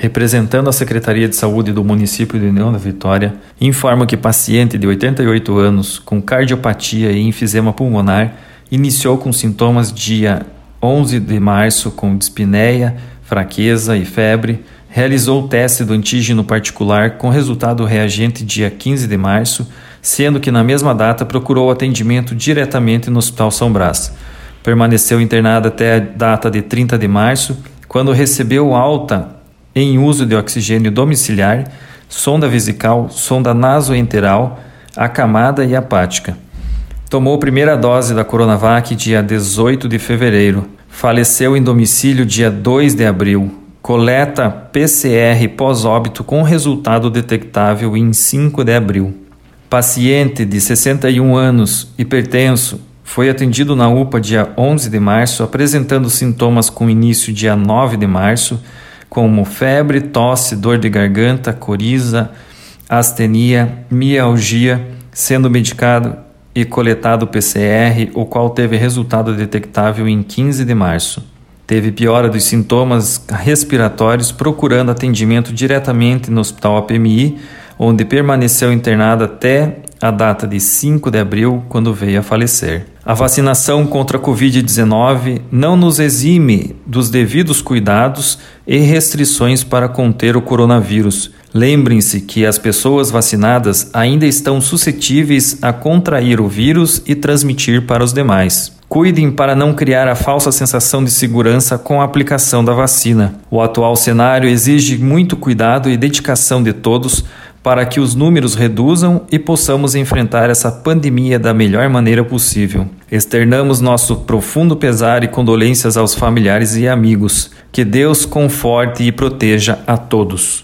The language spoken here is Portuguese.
representando a Secretaria de Saúde do município de União da Vitória, informa que paciente de 88 anos com cardiopatia e enfisema pulmonar iniciou com sintomas dia 11 de março com dispneia, fraqueza e febre, realizou o teste do antígeno particular com resultado reagente dia 15 de março, sendo que na mesma data procurou atendimento diretamente no Hospital São Brás. Permaneceu internado até a data de 30 de março, quando recebeu alta em uso de oxigênio domiciliar, sonda vesical, sonda nasoenteral, acamada e apática. Tomou primeira dose da Coronavac dia 18 de fevereiro. Faleceu em domicílio dia 2 de abril. Coleta PCR pós-óbito com resultado detectável em 5 de abril. Paciente de 61 anos, hipertenso, foi atendido na UPA dia 11 de março, apresentando sintomas com início dia 9 de março, como febre, tosse, dor de garganta, coriza, astenia, mialgia, sendo medicado e coletado PCR, o qual teve resultado detectável em 15 de março. Teve piora dos sintomas respiratórios, procurando atendimento diretamente no Hospital APMI, onde permaneceu internado até a data de 5 de abril, quando veio a falecer. A vacinação contra a Covid-19 não nos exime dos devidos cuidados e restrições para conter o coronavírus. Lembrem-se que as pessoas vacinadas ainda estão suscetíveis a contrair o vírus e transmitir para os demais. Cuidem para não criar a falsa sensação de segurança com a aplicação da vacina. O atual cenário exige muito cuidado e dedicação de todos para que os números reduzam e possamos enfrentar essa pandemia da melhor maneira possível. Externamos nosso profundo pesar e condolências aos familiares e amigos. Que Deus conforte e proteja a todos.